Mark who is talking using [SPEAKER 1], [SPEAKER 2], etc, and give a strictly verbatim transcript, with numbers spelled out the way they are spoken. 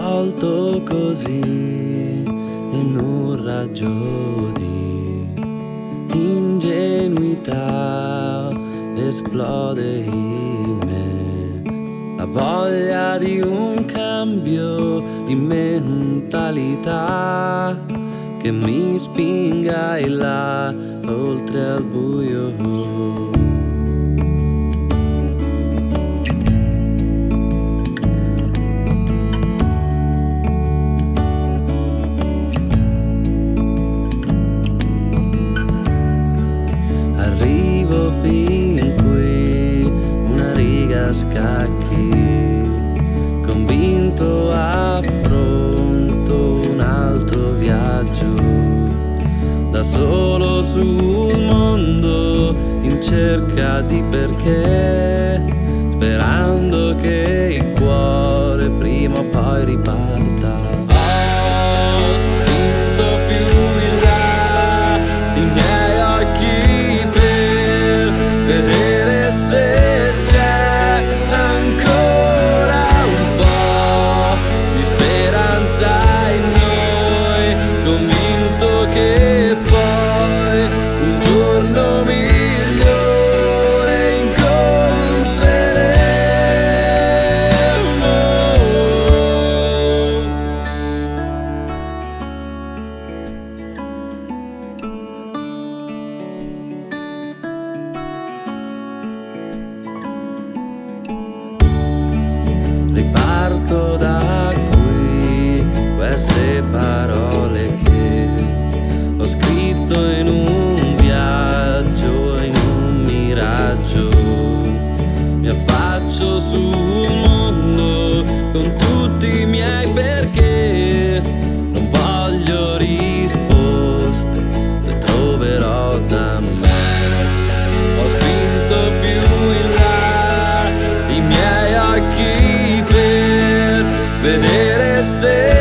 [SPEAKER 1] avvolto così in un raggio di ingenuità, esplode in me la voglia di un cambio di mentalità che mi spinga in là oltre al buio. Arrivo fin qui, una riga a scacchi, convinto affronto un altro viaggio, da solo sul mondo in cerca di perché, sperando che il cuore prima o poi riparta. Ho spinto più in là i miei occhi per vedere se c'è ancora un po' di speranza in noi, convinto che poi un giorno migliore incontreremo. Riparto da qui, queste parole che ho scritto in un viaggio, in un miraggio. Mi affaccio sul mondo con tutti i miei perché. Non voglio risposte, le troverò da me. Ho spinto più in là i miei occhi per vedere se